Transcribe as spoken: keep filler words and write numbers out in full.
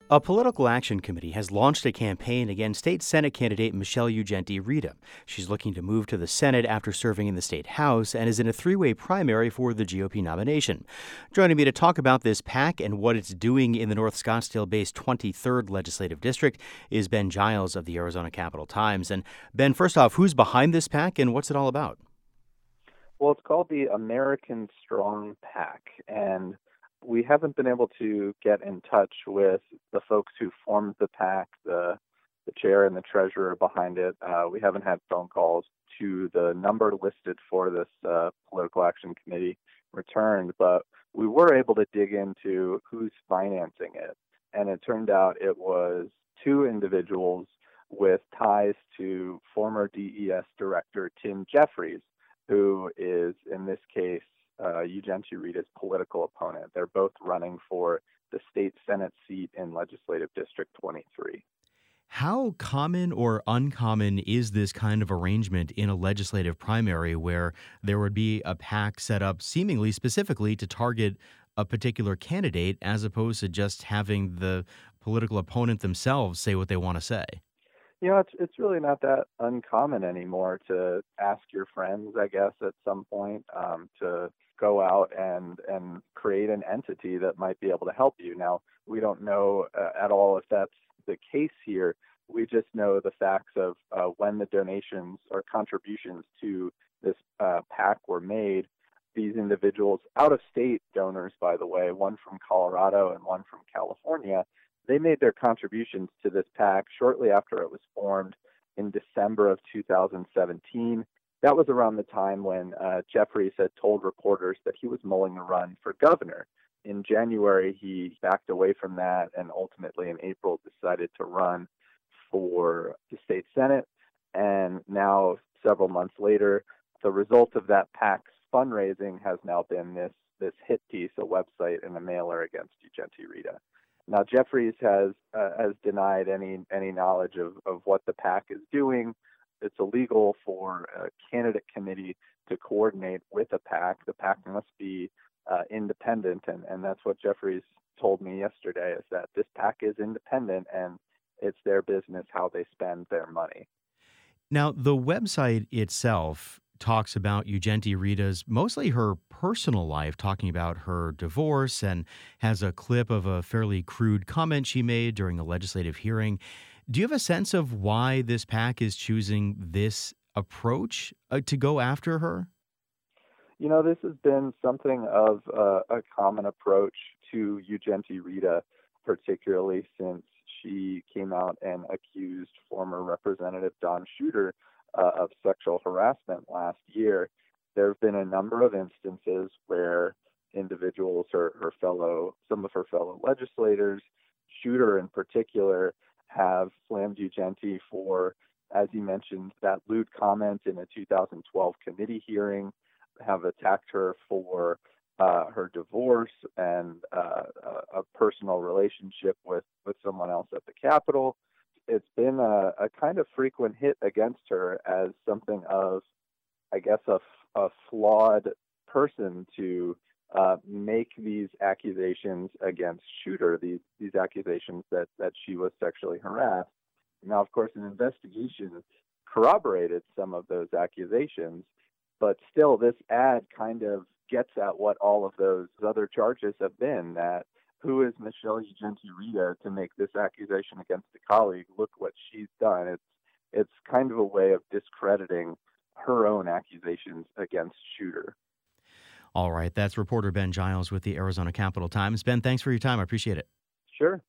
A political action committee has launched a campaign against state Senate candidate Michelle Ugenti Rita. She's looking to move to the Senate after serving in the state House and is in a three-way primary for the G O P nomination. Joining me to talk about this PAC and what it's doing in the North Scottsdale-based twenty-third Legislative District is Ben Giles of the Arizona Capital-Times. And Ben, first off, who's behind this PAC and what's it all about? Well, it's called the American Strong PAC, and we haven't been able to get in touch with the folks who formed the PAC, the the chair and the treasurer behind it. Uh, we haven't had phone calls to the number listed for this uh, political action committee returned, but we were able to dig into who's financing it. And it turned out it was two individuals with ties to former D E S director Tim Jeffries, who is, in this case, Uh, Ugenti Rita's political opponent. They're both running for the state Senate seat in Legislative District twenty-three. How common or uncommon is this kind of arrangement in a legislative primary where there would be a PAC set up seemingly specifically to target a particular candidate as opposed to just having the political opponent themselves say what they want to say? You know, it's it's really not that uncommon anymore to ask your friends, I guess, at some point um, to go out and and create an entity that might be able to help you. Now, we don't know uh, at all if that's the case here. We just know the facts of uh, when the donations or contributions to this uh, PAC were made. These individuals, out-of-state donors, by the way, one from Colorado and one from California, they made their contributions to this PAC shortly after it was formed in December of two thousand seventeen. That was around the time when uh, Jeffries had told reporters that he was mulling a run for governor. In January, he backed away from that and ultimately in April decided to run for the state Senate. And now, several months later, the result of that PAC's fundraising has now been this, this hit piece, a website and a mailer against Ugenti Rita. Now, Jeffries has uh, has denied any any knowledge of, of what the PAC is doing. It's illegal for a candidate committee to coordinate with a PAC. The PAC must be uh, independent, and, and that's what Jeffries told me yesterday, is that this PAC is independent, and it's their business how they spend their money. Now, the website itself talks about Ugenti Rita's, mostly her personal life, talking about her divorce, and has a clip of a fairly crude comment she made during a legislative hearing. Do you have a sense of why this PAC is choosing this approach uh, to go after her? You know, this has been something of uh, a common approach to Ugenti Rita, particularly since she came out and accused former Representative Don Shooter uh, of sexual harassment last year. There have been a number of instances where individuals, her, her fellow, some of her fellow legislators, Shooter in particular, have slammed Ugenti for, as you mentioned, that lewd comment in a two thousand twelve committee hearing, have attacked her for uh, her divorce and uh, a, a personal relationship with, with someone else at the Capitol. It's been a, a kind of frequent hit against her as something of, I guess, a, a flawed person to uh, make these accusations against Shooter, these these accusations that, that she was sexually harassed. Now, of course, an investigation corroborated some of those accusations, but still this ad kind of gets at what all of those other charges have been, that who is Michelle Ugenti Rita to make this accusation against a colleague? Look what she's done. It's it's kind of a way of discrediting her own accusations against Shooter. All right, that's reporter Ben Giles with the Arizona Capital-Times. Ben, thanks for your time. I appreciate it. Sure.